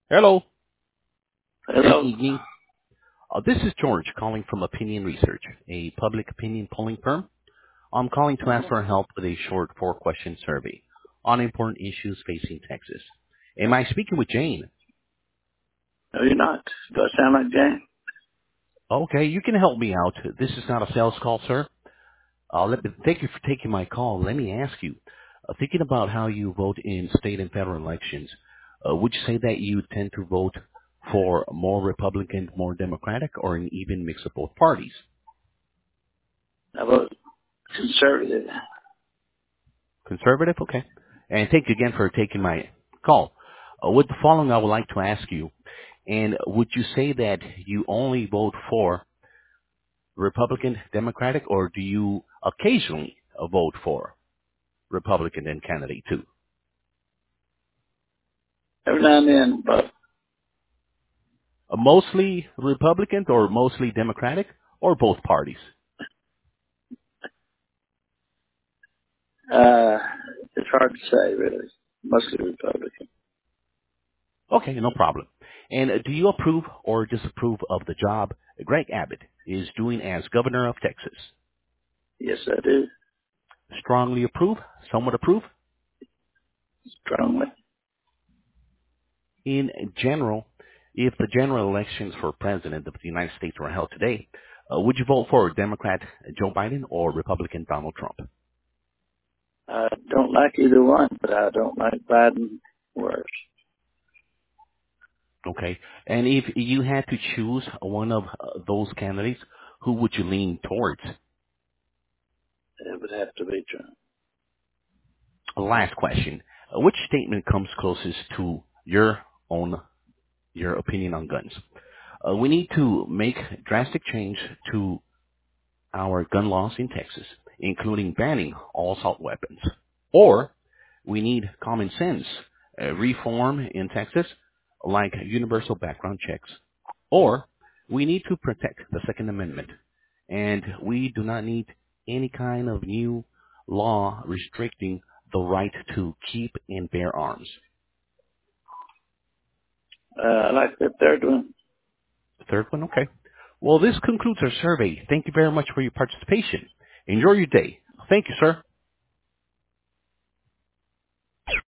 Hello. Good Hello. evening. This is George calling from Opinion Research, a public opinion polling firm. I'm calling to ask for help with a short four-question survey on important issues facing Texas. Am I speaking with Jane? No, you're not. Do I sound like Jane? Okay, you can help me out. This is not a sales call, sir. Thank you for taking my call. Let me ask you, thinking about how you vote in state and federal elections, would you say that you tend to vote for more Republican, more Democratic, or an even mix of both parties? I vote conservative. Conservative? Okay. And thank you again for taking my call. With the following, I would like to ask you, and would you say that you only vote for Republican, Democratic, or do you occasionally vote for Republican and candidate too? Every now and then, but Mostly Republican or mostly Democratic or both parties? it's hard to say, really. Mostly Republican. Okay, no problem. And do you approve or disapprove of the job Greg Abbott is doing as governor of Texas? Yes, I do. Strongly approve, somewhat approve? Strongly. In general, if the general elections for president of the United States were held today, would you vote for Democrat Joe Biden or Republican Donald Trump? I don't like either one, but I don't like Biden worse. Okay. And if you had to choose one of those candidates, who would you lean towards? It would have to be Trump. Last question. Which statement comes closest to your opinion on guns? We need to make drastic change to our gun laws in Texas, including banning all assault weapons. Or we need common sense reform in Texas, like universal background checks. Or we need to protect the Second Amendment, and we do not need any kind of new law restricting the right to keep and bear arms. I like the third one. Third one, okay. Well, this concludes our survey. Thank you very much for your participation. Enjoy your day. Thank you, sir.